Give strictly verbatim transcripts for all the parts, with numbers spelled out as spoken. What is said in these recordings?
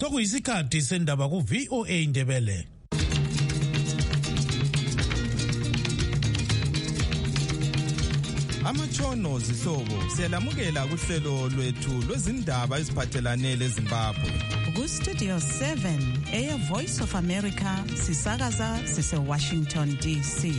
Sokuyisikhathi sendaba ku V O A Indebele. Amatshono zihlobo siyalamukela kuhlelo lwethu lwezindaba eziphathelane leZimbabwe. Ku Studio seven, Air Voice of America, sisakaza sise Washington D C.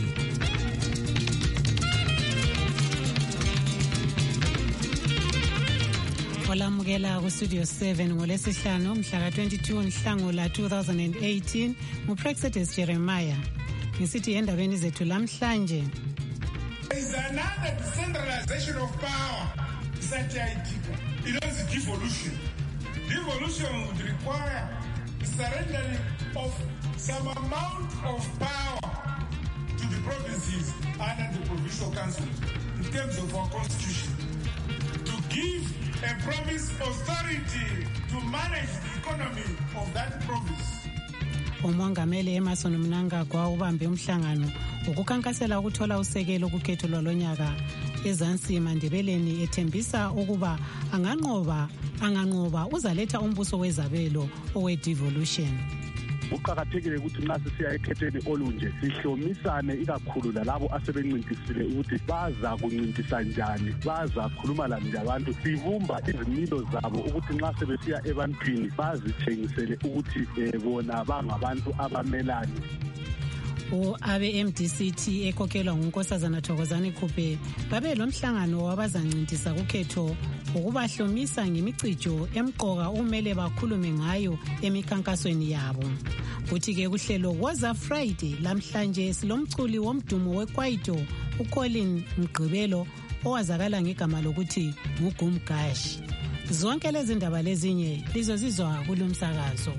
Olamukela ku Studio seven ngolesihlanu mhla ka twenty-two Nhlangula two thousand eighteen nguPrexetus Jeremiah. Ngisithi endabeni zethu lamhlanje. There is another decentralization of power. It is devolution. Devolution would require surrendering of some amount of power to the provinces and the provincial councils in terms of our constitution. To give a province authority to manage the economy of that province. Umongameli Emmerson Mnangagwa ubambe umhlangano ukukhankasela ukuthola usekelo kukhetho lwalonyaka eZansi Mandebeleni ethembisa ukuba anganqoba anganqoba uzaletha umbuso wezabelo owe devolution. Kuqakathekile ukuthi nxa sisiya ekhetheni olunje sihlomisane ikakhulu lalabo asebencintisile ukuthi baza kuncintisa njani, baza khuluma lani abantu, sivumba izimilo zabo ukuthi nxa sebesiya ebantwini bazithengisele ukuthi bona bangabantu abamelani. Abe M D C T ekhokelwa nguNkosazana Thokozani Khuphe babe lo mhlangano wabazancintisa kukhetho ukubahlomisa ngemicijo emqoka umele bakhulume ngayo emikhankasweni yabo. Kuthi ke kuhlelo Woza Friday lamhlanje silomculi womdumo weKwaito uColin Mgqibelo owazakala ngegama lokuthi nguGumgash. Zonke lezi ndaba lezinye lizozizwa kulumsakazo.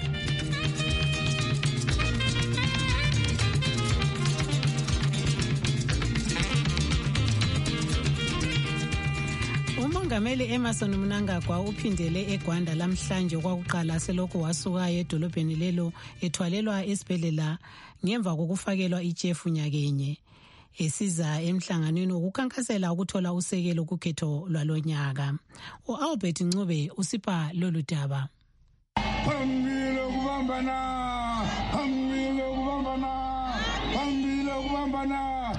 Umongameli Emmerson Mnangagwa uphindele eGwanda lamhlanje kwakuqala selokho wasuka edolobheni lelo ethwalelwa esibhedlela ngemva kokufakelwa ijefu nyakenye. Esiza emhlanganweni ukukhankasela ukuthola usekelo kukhetho lwalonyaka. uAlbert Ncube usipha lolu daba. Phambili ukubambana, phambili ukubambana, phambili ukubambana.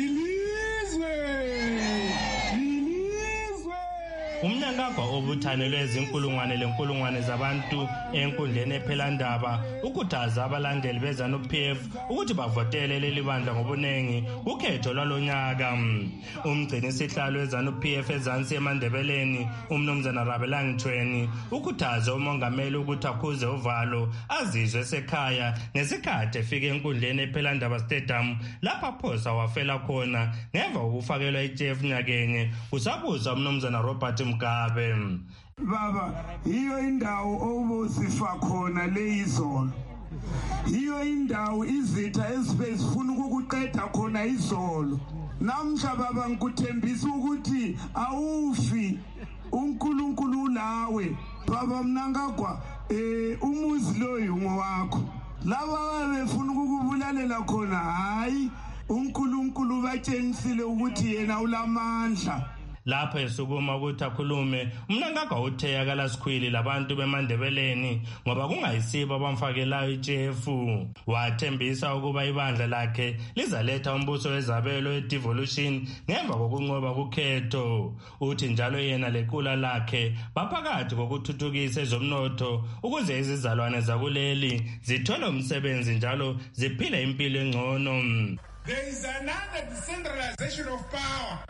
Umnangagwa obuthanelwe ezinkulungwane lenkulungwane zabantu enkundleni ephelandaba ukuthaza abalandeli beZANU-P F ukuthi bavotele leli bandla ngobunengi ukhetho lwalonyaka. Umgcini sihlalo weZANU-P F eZansi eMandebeleni uMnumzana Rabelani Mthweni ukuthaza umongameli ukuthi akhuze uvalo azizwe esekhaya ngesikhathi efike enkundleni ephelandaba stadium lapha phosa wafela khona ngemva kokufakelwa ijefu nyakenye usabuza uMnumzana Robert Mgabe. Baba, hiyo indawo obusifa khona leyizolo. Hiyo indawo izitha ezifuna ukuqeda khona izolo. Namhla baba ngikuthembisa ukuthi awufi uNkulunkulu lawe. Baba Mnangagwa, eh umuzi loyo ngowakho. Laba befuna ukukubulalela khona hayi uNkulunkulu batshenisile ukuthi yena ulamandla. Lapho esukuma ukuthi akhulume uMnangagwa uthe yakala sikhwili labantu beMandebeleni ngoba kungayisibo abamfakelayo ijefu. Wathembisa ukuba ibandla lakhe lizaletha umbuso wezabelo edevolution ngemva kokunqoba kukhetho. Uthi njalo yena lequla lakhe baphakathi kokuthuthukisa ezomnotho ukuze izizalwane zakuleli zithole umsebenzi njalo ziphile impilo engcono. There is another decentralization of power.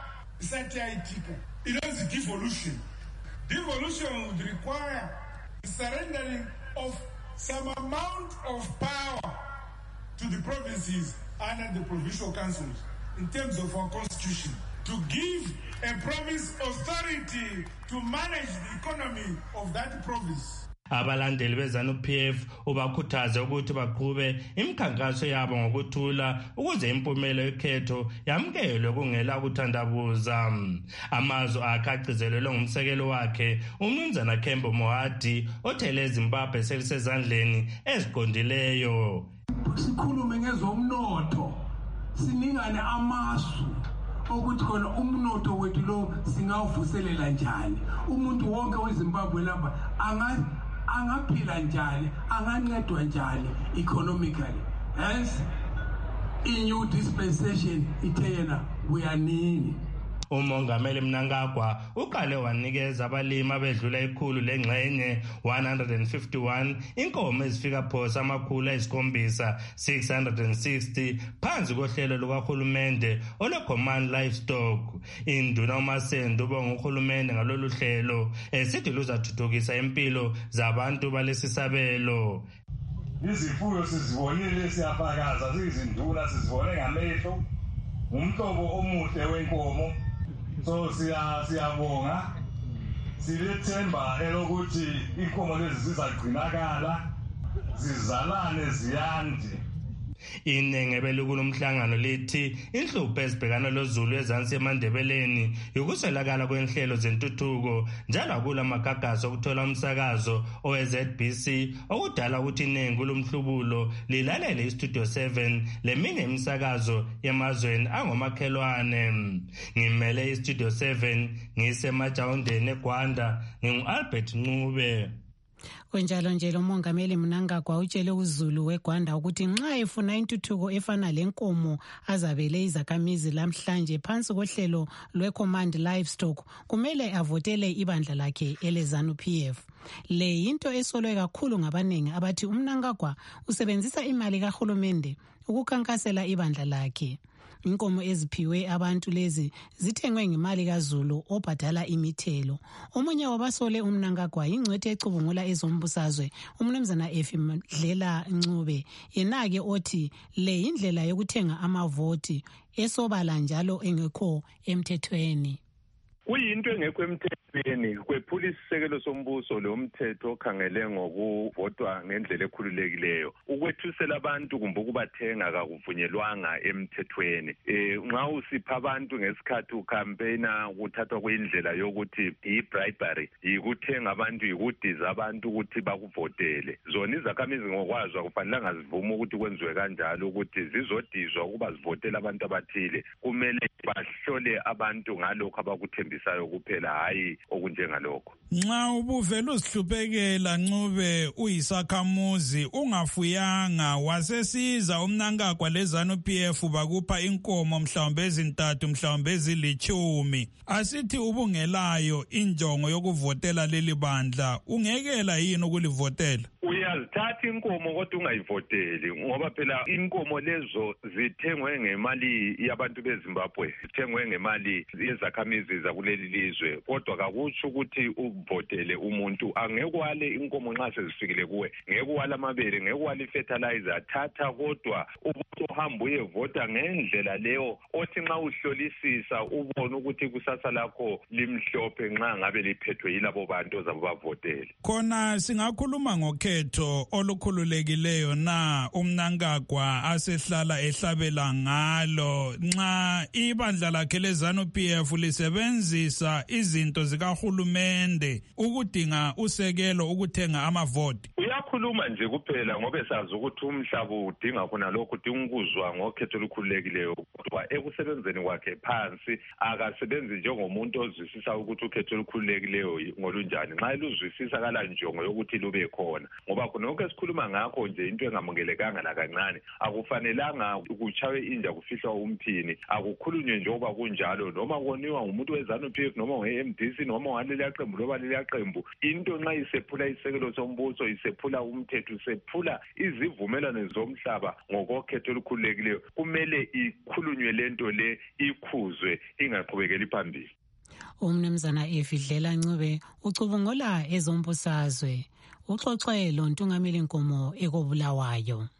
It is devolution. Devolution would require surrendering of some amount of power to the provinces and the provincial councils in terms of our constitution. To give a province authority to manage the economy of that province. Abalandeli beZANU-P F ubakhuthaze ukuthi baqhube imikhankaso yabo ngokuthula ukuze impumelo yekhetho yamkelwe kungela ukuthandabuza. Amazwi akhe agcizelelwe ngumsekelo wakhe uMnumzana Kembo Mohadi othele eZimbabwe selisezandleni eziqondileyo. Sikhulume ngezomnotho, siningane amasu ukuthi khona umnotho wethu lo singawuvuselela njani. Umuntu wonke weZimbabwe lapha anga angaphila njani, angancedwa njani economically. Hence, in new dispensation ithe yena uyanini. Umongameli Mnangagwa uqale wanikeza abalimi abedlula ikhulu lengxenye one hundred fifty-one inkomo ezifika phosa amakhulu ayisikhombisa six hundred sixty phansi kohlelo lukahulumende olwe-Command Livestock. Induna uMasendo ubonga uhulumende ngalolu hlelo esithi luzathuthukisa impilo zabantu balesisabelo. Izifuyo sizibonile siyafakaza, sizinduna sizibone ngamehlo, umhlobo omuhle wenkomo. So siya siyabonga, silethemba elokuthi inkomo lezi zizagcinakala, zizalane ziyande. Inengebe lokulomhlangano lithi inhlupho ezibhekana lozulu ezansi eMandebeleni yokuswelakala kwenhlelo zentuthuko njalo akula magagazo okuthola umsakazo owe-Z B C okudala ukuthi iningi lomhlubulo lilalele iStudio seven leminye imisakazo yemazweni angomakhelwane. Ngimele iStudio seven ngisemajawundeni eGwanda, ngingu-Albert Ncube. Kunjalo nje lo mongameli Mnangagwa utshele uZulu weGwanda ukuthi nxa efuna intuthuko efana lenkomo azabele izakhamizi lamhlanje phansi kohlelo lwe-Command Livestock kumele avotele ibandla lakhe eleZANU P F. Le yinto esolwe kakhulu ngabaningi abathi uMnangagwa usebenzisa imali kahulumende ukukhankasela ibandla lakhe. Inkomo eziphiwe abantu lezi zithengwe ngemali kaZulu obhadala imithelo. Omunye wabasole uMnangagwa ingcwethe ecubungula ezombusazwe umnumzana Efim Dlela Ncube yenake othi le indlela yokuthenga amavoti esobala njalo engekho emthethweni. Kuyinto engekho emthethweni kwephula isisekelo sombuso lo mthetho okhangele ngokuvotwa ngendlela ekhululekileyo. Ukwethusela abantu kumbe ukubathenga akakuvunyelwanga emthethweni. Eh nxa usipha abantu ngesikhathi ucampaigna kuthathwa kuyindlela yokuthi i-bribery, ikuthenga abantu, ikudiza abantu ukuthi bakuvotele. Zona izakhamizi ngokwazwa kufanelanga zivuma ukuthi kwenziwe kanjalo ukuthi zizodizwa ukuba zivotele abantu abathile. Kumele bahlole abantu ngalokho abakuthembisayo kuphela, hayi okunjengalokho. Nxa ubuvela uzihluphekela Ncube uyisakhamuzi ungafuyanga wasesiza uMnangagwa leZANU P F bakupha inkomo mhlawumbe ezintathu mhlawumbe ezilichumi, asithi ubungelayo injongo yokuvotela leli bandla ungekela yini ukulivotela? Uyazithatha inkomo kodwa ungayivoteli ngoba phela inkomo lezo zithengwe ngemali yabantu beZimbabwe, zithengwe ngemali yezakhamizi zakuleli lizwe, kodwa kakutsho ukuthi uvotele umuntu. Angekwale inkomo nxa sezifikile kuwe, ngekwala amabele, ngekwala ifertilizer, thatha kodwa ubuhamba uyevota ngendlela leyo othi nxa uhlolisisa ubone ukuthi kusasa lakho limhlophe nxa ngabe liphethwe yilabo bantu ozabo bavotele. Khona singakhuluma ngokhetho olukhululekileyo na uMnangagwa asehlala ehlabela ngalo nxa ibandla lakhe leZANU P F lisebenzisa izinto zikahulumende ukudinga usekelo ukuthenga amavoti? Uyakhuluma nje kuphela ngoba esazi ukuthi umhlaba udinga khona lokho ukuzwa ngokhetho olukhululekileyo, kodwa ekusebenzeni kwakhe phansi akasebenzi njengomuntu ozwisisa ukuthi ukhetho olukhululekileyo ngolunjani. Nxa eluzwisisa kala njongo yokuthi lube khona, ngoba khonke esikhuluma ngakho nje into engamukelekanga nakancane. Akufanelanga ukuchawe inja kufihlwa umphini, akukhulunywe njengoba kunjalo noma koniwa ngumuntu weZANU P F noma nge-M D C noma waleli yaqembu loba leli yaqembu. Into nxa isephula isekelo sombuso, isephula umthetho, isephula izivumelwano zomhlaba ngokokhetho olukhululekileyo, kumele ikhulunywe lento le, ikhuzwe, ingaqhubekeli phambili. Umnumzana Efidlela Ncube ucubungula ezombusazwe uxoxe lo Ntungameli Nkomo ekobulawayo.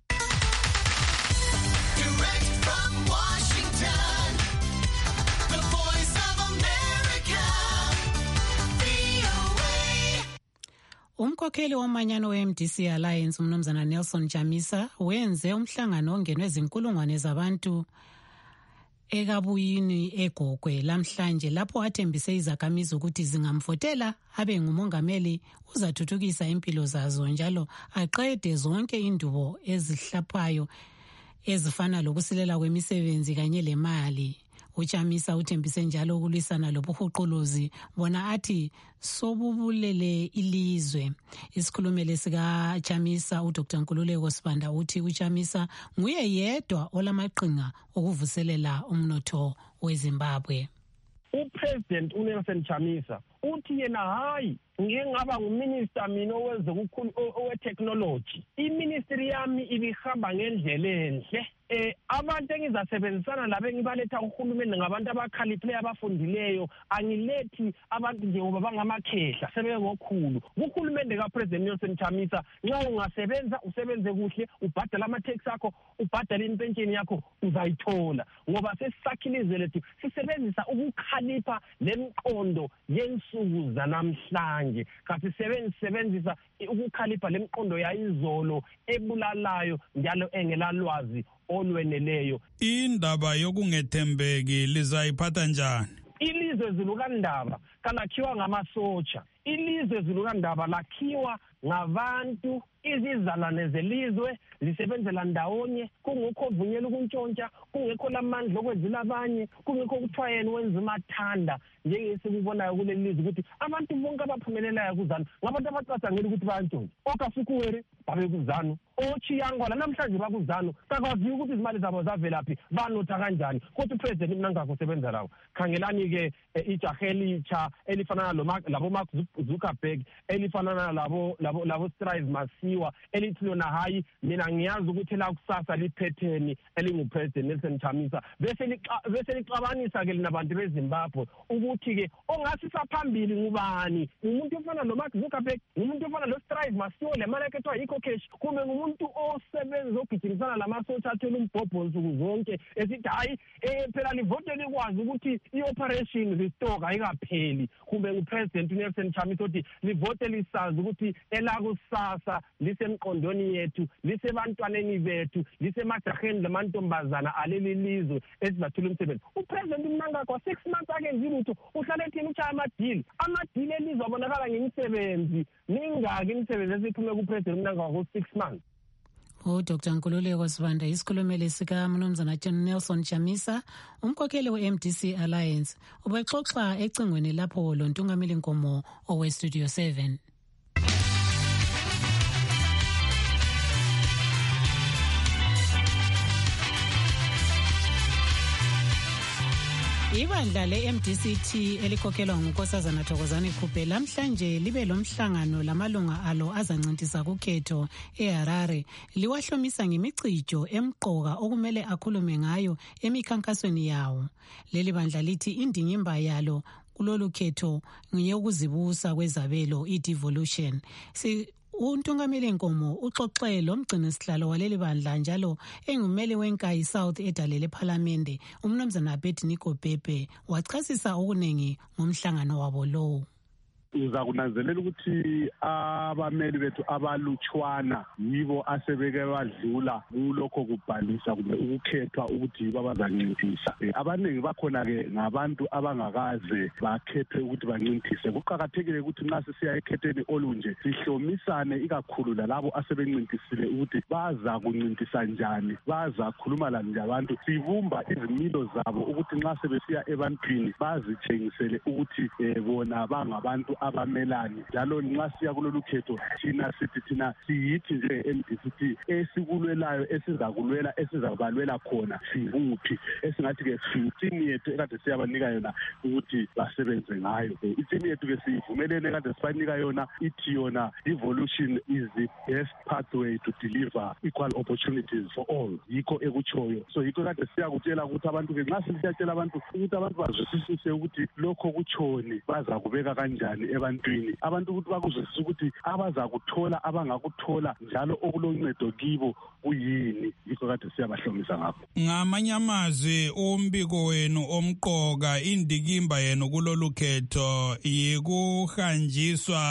Umkhokheli womanyano we-M D C Alliance umnumzana Nelson Chamisa wenze umhlangano ongenwe zinkulungwane zabantu ekabuyini eGogwe lamhlanje lapho athembise izakhamizi ukuthi zingamvotela abe ngumongameli uzathuthukisa impilo zazo njalo aqede zonke indubo ezihlaphayo ezifana lokusilela kwemisebenzi kanye lemali. uChamisa uthembise njalo ukulwisana lobuhuquluzi bona athi sobubulele ilizwe. Isikhulumeli sika Chamisa uDr Nkululeko Sibanda uthi uChamisa nguye yedwa olamaqhinga okuvuselela umnotho weZimbabwe. uPresident uNelson Chamisa uthi yena hayi ngike ngaba nguminister mina owenze ukukhulu owe technology. Iministry yami ibihamba ngendlela enhle. Eh abantu engizasebenzisana labe engibaletha uhulumeni ngabantu abakhaliphileyo abafundileyo, angilethi abantu nje ngoba bangamakhehla sebe ngokhulu. Uhulumeni kaPresident Nelson Chamisa nxa ungasebenza usebenze kuhle, ubhadala ama-tax akho, ubhadala impensheni yakho, uzayithola. Ngoba sesisakhilizwe lethu sisebenzisa ukukhalipha lemqondo yensuku zanamhlanje. Kasi sisebenzisa ukukhalipha lemqondo yayizolo ebulalayo njalo engelalwazi olweneleyo. Indaba yokungethembeki lizayiphatha njani? Ilizwe zilukandaba kalakhiwa ngamasotsha. Ilizwe zilukandaba lakhiwa ngabantu, izizalwane zelizwe zisebenzela ndawonye, kungekho vunyela ukuntshontsha, kungekho lamandla okwenzela abanye, kungekho kuthwayena wenza umathanda njengesikubonayo kuleli lizwe ukuthi abantu bonke abaphumelelayo kuzanu ngabantu abacabangela ukuthi bayantshontsha. Okasukuwere babe kuzanu, ochiyangwala namhlanje bakuzanu, kakwaziyo ukuthi izimali zabo zavelaphi, banotha kanjani. Kodwa uPresident Mnangagwa usebenza lawo. Khangelani ke ijaheli cha elifana labo Mark Zuckerberg, elifana labo labo labo Strive Masiwa, elithi lona hayi mina ngiyazi ukuthi la kusasa liphetheni elinguPresident Nelson Chamisa. Bese bese lixabanisa ke linabantu beZimbabwe ukuthi ke ongasisa phambili ngubani, umuntu ofana lo Mark Zuckerberg, umuntu ofana lo Strive Masiwa lemali yakhe ethiwa ecocash, kumbe umuntu osebenza ogijimisana lamasotsha athola umbhobho nsuku zonke esithi hayi eh phela livote likwazi ukuthi i-operation restore ayikapheli. Kumbe uPresident Nelson Chamisa uthi livote lisazi ukuthi elakusasa lisemqondweni yethu, lisebantwaneni bethu, lisemajaheni lamantombazana aleli lizwe esizathula umsebenzi. uPresident Mnangagwa six months akenzi lutho, uhlale ethini uchaya amadili. Amadili elizwe abonakala ngemisebenzi. Ningaki imisebenzi esiphume kuPresident Mnangagwa ku six months. uDr Nkululeko Sibanda isikhulumeli sika Mnumzana Nelson Chamisa, umkhokheli we-M D C Alliance, ubexoxa ecingweni lapho lo Ntungameli Nkomo owe Studio seven. Ibandla le-M D C T elikhokhelwa nguNkosazana Thokozani Khuphe lamhlanje libe lomhlangano lamalunga alo azancintisa kukhetho eHarare liwahlomisa ngemicijo emqoka okumele akhulume ngayo emikhankasweni yawo. Leli bandla lithi indingimba yalo kulolu khetho ngeyokuzibusa kwezabelo i-devolution. Si uNtungameli Nkomo uxoxe lo mgcini sihlalo waleli bandla njalo engumeli wenkayi South edalele eParliament uMnumzana Abednego Bhebhe wachasisa okunengi ngomhlangano wabo lo. Uzakunanzelela ukuthi abameli bethu abalutshwana yibo asebeke badlula kulokho kubhalisa kumbe ukukhethwa ukuthi yibo abazancintisa. Abaningi bakhona ke ngabantu abangakaze bakhethe ukuthi bancintise. Kuqakathekile ukuthi nxa sisiya ekhetheni olunje sihlomisane ikakhulu lalabo asebencintisile ukuthi baza kuncintisa njani, baza khuluma lani labantu, sibumba izimilo zabo ukuthi nxa sebesiya ebantwini bazitshengisele ukuthi bona bangabantu abamelani. Njalo nxa siya kulolu khetho thina sithi thina siyithi nje M D C T esikulwelayo esizakulwela esizabalwela khona singuphi, esingathi ke sithini yethu ekade siyabanika yona ukuthi basebenze ngayo. Ithini yethu ke sivumelene ekade sibanika yona ithi yona devolution is the best pathway to deliver equal opportunities for all. Yikho ekuchoyo. So yikho kade siyakutshela ukuthi abantu ke nxa sisiyatshela abantu ukuthi abantu bazwisise ukuthi lokho kuchoni baza kubeka kanjani ebantwini, abantu ukuthi bakuzwisise ukuthi abaza kuthola abangakuthola njalo okuloncedo kibo kuyini. Yikho kade siyabahlomisa ngakho. Ngamanye amazwi umbiko wenu omqoka indikimba yenu kulolu khetho yikuhanjiswa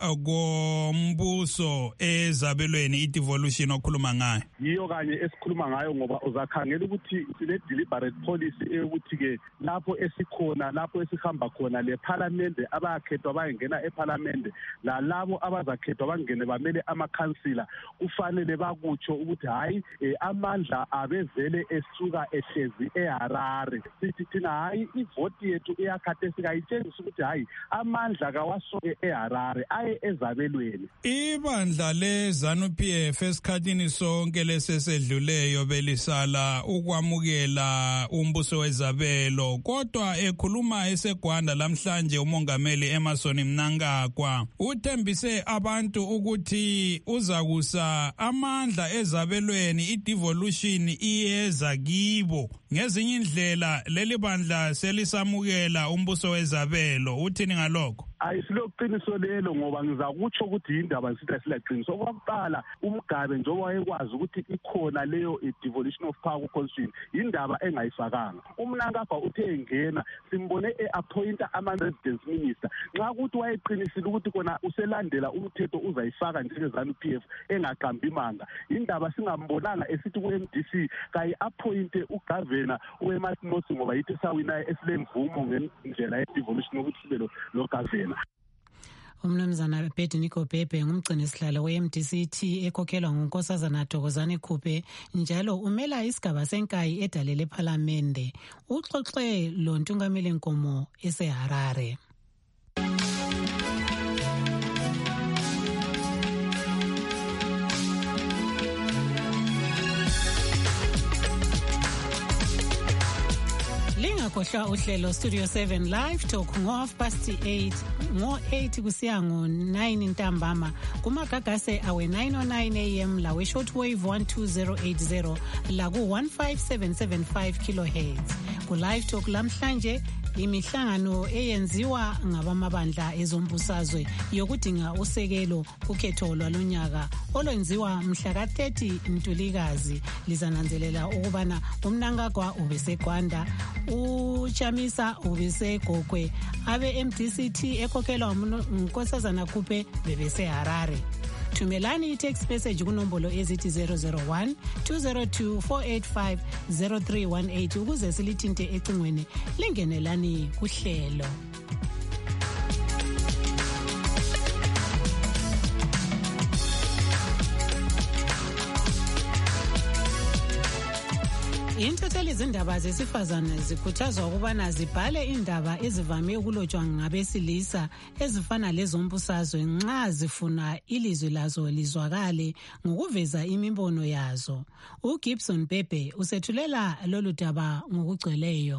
kombuso ezabelweni i-devolution okhuluma ngayo. Yiyo kanye esikhuluma ngayo ngoba uzakhangela ukuthi sine deliberate policy eyokuthi ke lapho esikhona lapho esihamba khona le parliament abakhethwa baye bengena eParliament lalabo abazakhethwa bangene bamele amakhansila kufanele bakutsho ukuthi hayi amandla abevele esuka ehlezi eHarare. Sithi thina hayi ivoti yethu iyakhathesi kayitshengisa ukuthi hayi amandla kawasuke eHarare aye ezabelweni. Ibandla leZANU-P F esikhathini sonke lesesedluleyo belisala ukwamukela umbuso wezabelo, kodwa ekhuluma eseGwanda lamhlanje umongameli Emmerson Mnangagwa uthembise abantu ukuthi uzakusa amandla ezabelweni, i-devolution iyeza kibo. Ngezinye indlela leli bandla selisamukela umbuso wezabelo. Uthini ngalokho? Ayisiloqiniso lelo ngoba ngizakutsho ukuthi indaba sitha silaqiniso. Okwaqala uMgabe njengoba wayekwazi ukuthi ikhona leyo devolution of power constitution indaba engayifakanga. uMnangagwa uthe engena simbone eappointa ama-residence minister nxa ukuthi wayeqinisile ukuthi kona uselandela umthetho uzayifaka njenge-ZANU-P F engaqambi manga. Indaba singambonanga esithi ku-M D C kayi-appointe ugavana uEmmanuel ngoba yithi sawina esilemvumo ngendlela ye-devolution yokuthi sibe lo gavana. Umnumzana Bedniko Bhebhe ngumgcini sihlalo we-M D C T ekhokhelwa ngunkosazana Thokozani Khuphe njalo umela isigaba senkayi edalele eParliament. Uxoxe lo Ntungameli Nkomo eseHarare. Lingakhohlwa uhlelo Studio seven Live Talk ngo half past eight ngo eight kusiya ngo nine ntambama kumagagase awe nine oh nine A M la we shortwave one two zero eight zero la ku one five seven seven five kilohertz. Ku Live Talk lamhlanje imihlangano eyenziwa ngabamabandla ezombusazwe yokudinga usekelo kukhetho lwalonyaka olwenziwa mhla ka thirty Ntulikazi lizananzelela ukubana uMnangagwa ubeseGwanda, uChamisa ubeseGogwe, abe M D C T ekhokhelwa unkosazana Khuphe bebeseHarare. Thumelani i-text message kunombolo ezithi zero zero one two zero two four eight five zero three one eight ukuze silithinte ecingweni lingenelani kuhlelo. Intatheli izindaba zesifazane zikhuthazwa ukubana zibhale indaba ezivame ukulotshwa ngabesilisa ezifana lezombusazwe nxa zifuna ilizwi lazo lizwakale ngokuveza imibono yazo. uGibson Bhebhe usethulela lolu daba ngokugcweleyo.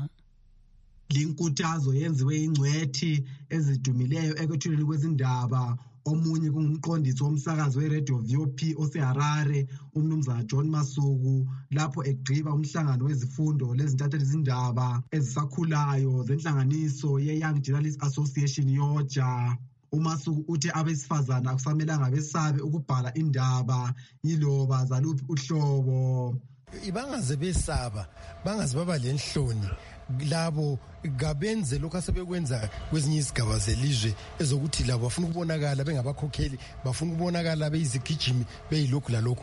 Linkuthazo yenziwe ingcwethi ezidumileyo ekwethuleni kwezindaba. Omunye kungumqondisi womsakazo weRadio V O P oseHarare umnumzana John Masuku lapho egqiba umhlangano wezifundo lezintatheli izindaba ezisakhulayo zenhlanganiso ye-Young Journalists Association yoja. uMasuku uthi abesifazana akusamelanga besabe ukubhala indaba yiloba zaluphi uhlobo. Ibangaze besaba, bangaze baba lenhloni labo gabenze lokho asebekwenza kwezinye izigaba zelizwe ezokuthi labo bafuna ukubonakala bengabakhokheli, bafuna ukubonakala beyizigijimi beyilokhu lalokho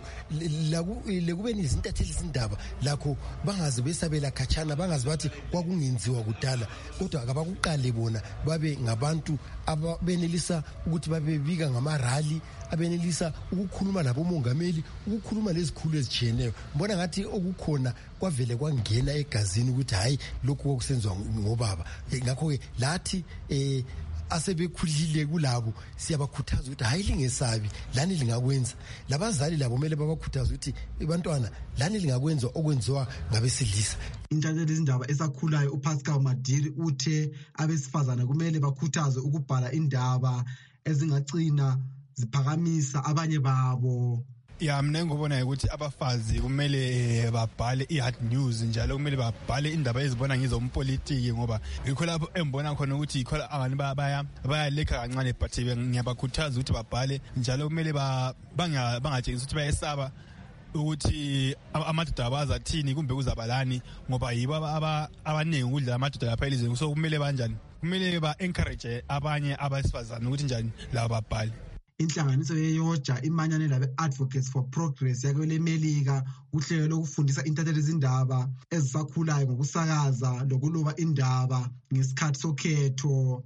lekube nizintatheli izindaba lakho bangaze besabela khatshana, bangaze bathi kwakungenziwa kudala, kodwa akabakuqale bona babe ngabantu abenelisa ukuthi babebika ngamarali, abenelisa ukukhuluma labomongameli, ukukhuluma lezikhulu ezijiyeneyo. Mbona ngathi okukhona kwavele kwangena egazini ukuthi hayi lokhu okusenzwa ngobaba. Ngakho ke lathi eh asebekhulile kulabo siyabakhuthaza ukuthi hayi lingesabi, lani lingakwenza. Labazali labo kumele babakhuthaza ukuthi bantwana lani lingakwenza okwenziwa ngabesilisa. Intatheli izindaba esakhulayo uPascal Madiri uthe abesifazana kumele bakhuthazwe ukubhala indaba ezingagcina ziphakamisa abanye babo. Ya mina ngibona ukuthi abafazi kumele babhale i-hard news, njalo kumele babhale indaba ezibona ngizompolitiki ngoba yikho lapho embona khona ukuthi yikho abantu baya bayalekha kancane, but ngiyabakhuthaza ukuthi babhale njalo. Kumele bangatshengisi ukuthi bayesaba ukuthi amadoda abaza thini kumbe kuzabalani ngoba yibo abaningi ukudla amadoda lapha elizweni. So kumele banjani, kumele ba-encourage abanye abesifazane ukuthi njani labo babhale. Inhlanganiso yeyoja imanyane labe Advocates for Progress yakwele Melika uhlelo lokufundisa intatheli izindaba ezisakhulayo ngokusakaza lokuloba indaba ngesikhathi sokhetho.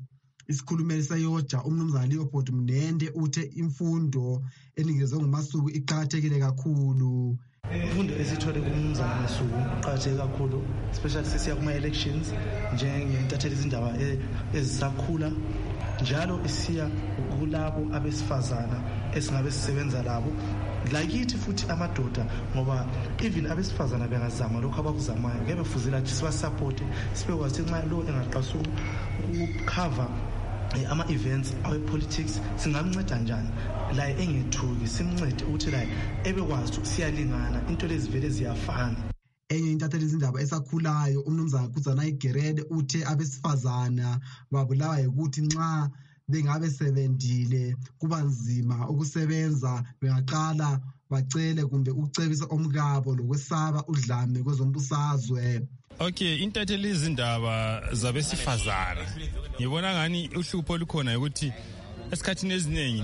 Isikhulumeli seyoja umnumzana Leopold Mnende uthe imfundo enikezwe ngumasuku iqhakathekile kakhulu. Imfundo esithole kumnumzana Masuku iqhakatheke kakhulu, especially sisiya kuma elections njengentatheli izindaba ezisakhula, njalo isiya kulabo abesifazana esingabe sisebenza labo lakithi futhi amadoda, ngoba even abesifazana bengazama lokho abakuzamayo ngeke befuzela ukuthi sibasupport, sibekwazi nxa lo engaqasu ukucover ama-events awe-politics singamnceda njani la engethuki, simncede ukuthi la ebekwazi ukuthi siyalingana, into lezi vele ziyafana. Enye intatheli izindaba esakhulayo umnumzana Kudzanayi Gerede uthe abesifazana babulawa ukuthi nxa bengabe sebendile kuba nzima ukusebenza, bengaqala bacele kumbe ucebisa omkabo lokwesaba udlame kwezombusazwe. Okay, intatheli izindaba zabesifazana ngibona ngani uhlupho lukhona ukuthi esikhathini eziningi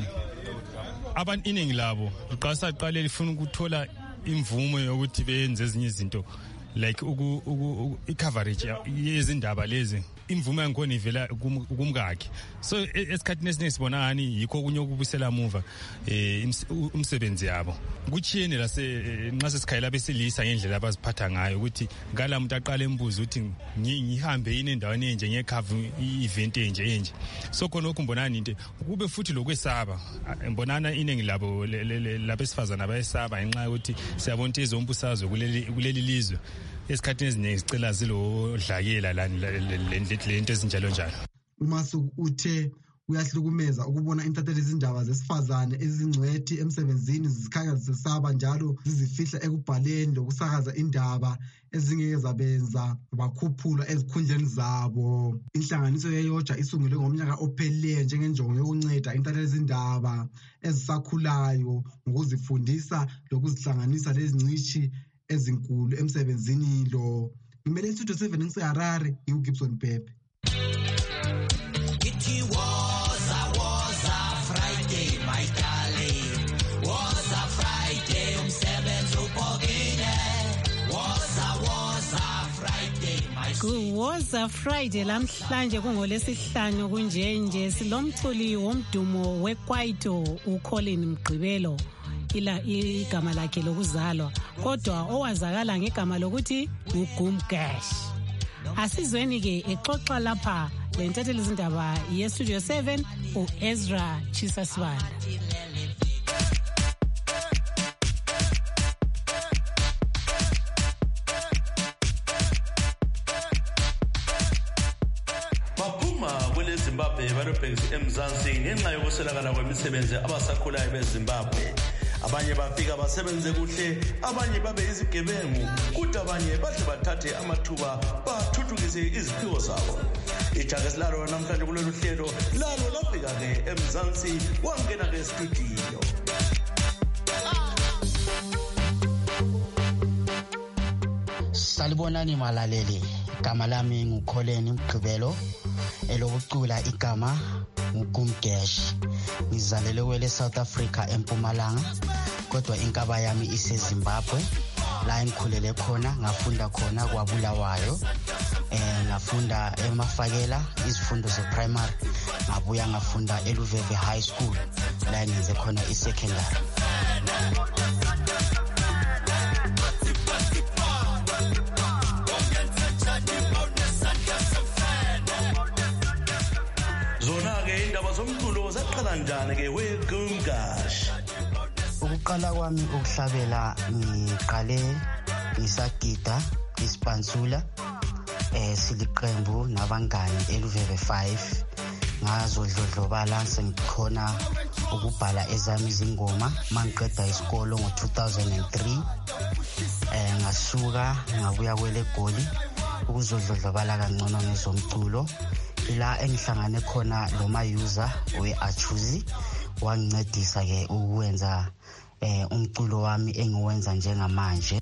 abantu iningi labo liqasa qale lifuna ukuthola imvumo yokuthi benze ezinye izinto like uku, uku, i-coverage yezindaba lezi, imvume yakhona ivela kumkakhe. So esikhathini esiningi sibona ngani yikho kunye ukubusela muva eh umsebenzi yabo. Kuchiyene la se nxa sesikhayela besilisa ngendlela abaziphatha ngayo ukuthi ngala umuntu aqala embuzo ukuthi ngihambe yini endaweni enje ngecover i-event enje enje. So khona ukumbonana into kube futhi lokwesaba mbonana iningi labo labesifazana bayesaba ngenxa ukuthi siyabona ukuthi izombusazwe kuleli kuleli lizwe esikhathini eziningi sicela zilo dlakela la lento ezinjalo njalo. uMasuku uthe uyahlukumeza ukubona intatheli izindaba zesifazane ezingcwethi emsebenzini zikhanya zisaba njalo zizifihla ekubhaleni lokusakaza indaba ezingeke zabenza bakhuphula ezikhundleni zabo. Inhlanganiso yeyoja isungulwe ngomnyaka ophelileyo njengenjongo yokunceda intatheli izindaba ezisakhulayo ngokuzifundisa lokuzihlanganisa lezingcishi ezinkulu emsebenzini lo. Ngimele istudio seven ngiseHarare, ngiuGibson Pepe. It was a was a Friday, my darling. Was a Friday, umsebenzi ubhokile. Was a was a Friday, my Ku was a Friday lamhlanje kungolesihlanu kunjenje silomculi womdumo weKwaito uColin Mgqibelo. Ila igama lakhe lokuzalwa kodwa owazakala ngegama lokuthi uGumgash. Asizweni ke exoxa lapha lentatheli izindaba yeStudio seven uEzra Chisasibanda. Baphuma kwele Zimbabwe barobhekisa eMzansi ngenxa yokuswelakala kwemisebenzi abasakhulayo beZimbabwe. Abanye bafika basebenze kuhle, abanye babe izigebengu, kuthi abanye bahle bathathe amathuba bathuthukise iziphiwo zabo. Ijake silalo namhlanje kulolu hlelo lalo lafika ke eMzansi wangena ke studio. Salibonani malaleli, igama lami nguColin Mgqibelo, elokucula igama uGumgash. Ngizalelwe kwele South Africa eMpumalanga kodwa inkaba yami iseZimbabwe la engikhulele khona, ngafunda khona kwaBulawayo, eh ngafunda eMafakela izifundo zeprimary, ngabuya ngafunda eLuveve High School la ngenze khona isecondary. Zona ke indaba zomculo zaqala njani ke weGumgash? Ukuqala kwami ukuhlabela ngiqale ngisagida isipansula eh siliqembu nabangani eLuveve five, ngazodlodlobala sengikhona ukubhala ezami izingoma mangiqeda isikolo ngo two thousand three. eh ngasuka ngabuya kwele Goli ukuzodlodlobala kangcono ngezomculo, ila engihlangane khona lo mayuza weAchuzi wangincedisa ke ukwenza eh umculo wami engiwenza njengamanje.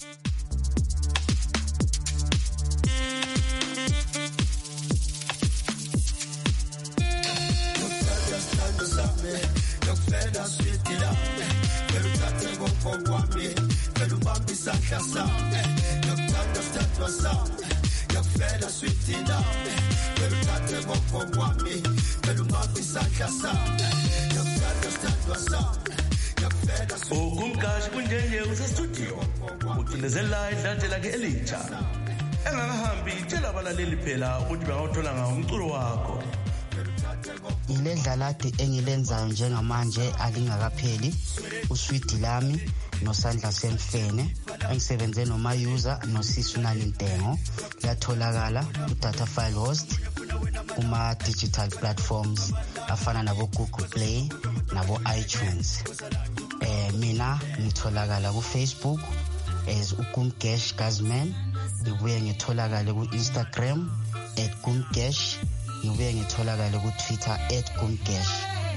ngiyakufela sweet love beluthathe konke kwami belumapha isandla sami ngiyakufela sithandwa sami ngiyakufela ukumkashi kunjenje usestudio ucindezela idlante lakhe elitsha engakahambi tshela abalaleli phela ukuthi bangawuthola ngawo umculo wakho. Ile dlalade engilenzayo njengamanje alingakapheli usweet lami nosandla semfene engisebenze noma user noSisu Nalintengo yatholakala ku-data file host kuma digital platforms afana nabo Google Play nabo iTunes. Eh mina ngitholakala ku Facebook as ukumgesh Gazman, ngibuye ngitholakala ku Instagram at kumgesh, ngibuye ngitholakala ku Twitter at kumgesh.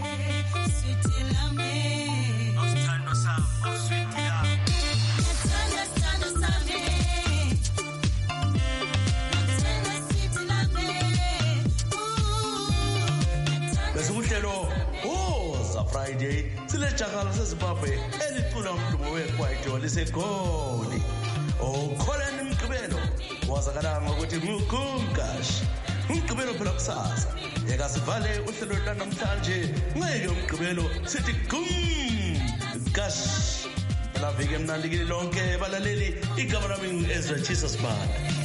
Besihlelo Woza Friday silejakala seZimbabwe elicula umdumo weKwaito lisegoli. Ukholeni Mgqibelo wazakala ngokuthi ngukumkashi. Umgqibelo phela kusasa. Yeka sivale uhlelo lwanamhlanje ngeke umgqibelo sithi gum kash. La vike mnandi kini lonke balaleli igama lami Ezra Jesus Banda.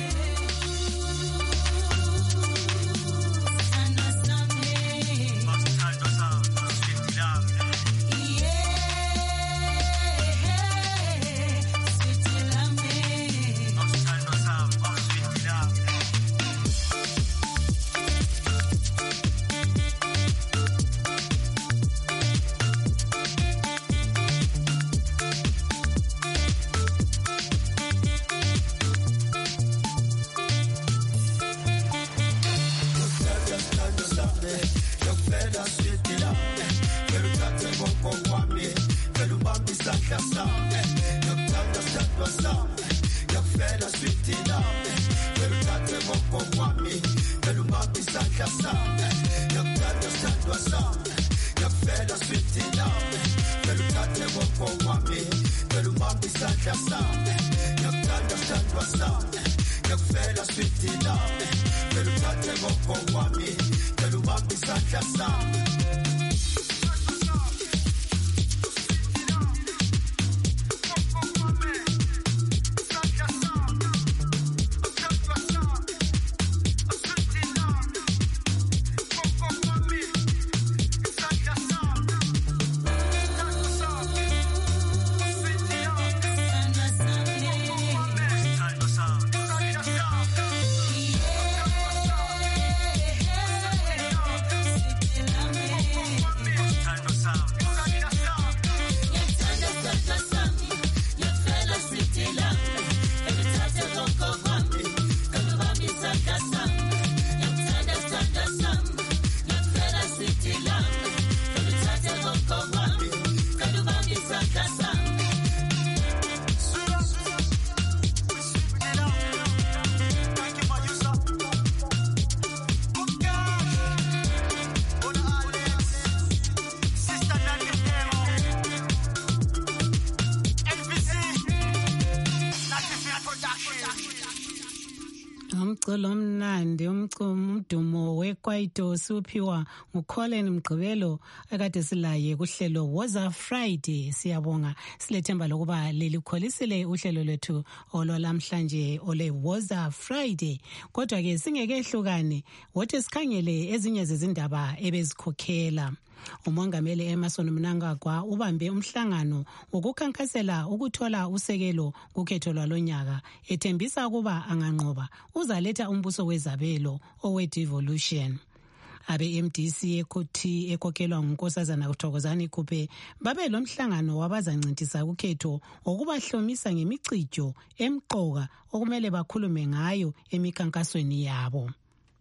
umculo omnandi umdumo weKwaito suphiwa nguColin Mgqibelo akade silaye kuhlelo Woza Friday. Siyabonga silethemba lokuba lelikholisile uhlelo lwethu olwalamhlanje ole Woza Friday. Kodwa ke singekehlukane wothi sikhangele ezinye zezindaba ebezikhokhela. Umongameli Emmerson Mnangagwa ubambe umhlangano wokukhankasela ukuthola usekelo kukhetho lwalonyaka, ethembisa ukuba anganqoba uzaletha umbuso wezabelo owe-devolution. Abe-M D C ekhothi ekhokelwa ngunkosazana Thokozani Kupe babe lo mhlangano wabazancintisa kukhetho okubahlomisa ngemicijo emqoka okumele bakhulume ngayo emikhankasweni yabo.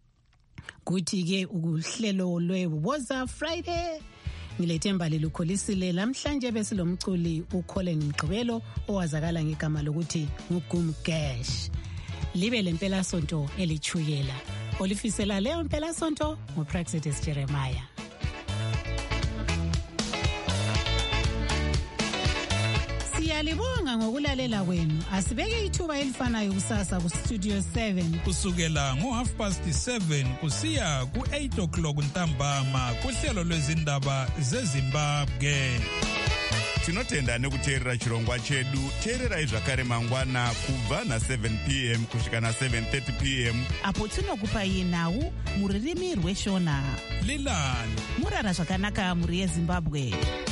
Kuthi ke uhlelo lweWoza Friday ngilethemba lelukholisile lamhlanje besilomculi uColin Mgqibelo owazakala ngegama lokuthi nguGumgesh. Libe lempela sonto elichuyela olifisela leyo mpela sonto nguPraxides Jeremiah. Siyalibonga ngokulalela kwenu. Asibeke ithuba elifanayo kusasa ku Studio seven. Kusukela ngo half past seven kusiya ku eight o'clock ntambama kuhlelo lwezindaba zeZimbabwe. Tinotenda nekuteerera chirongwa chedu. Teererai zvakare mangwana kubva na seven p m kusvika na seven thirty p m apo tinokupai nhau muririmi rweshona. Lilani murara zvakanaka muri yeZimbabwe.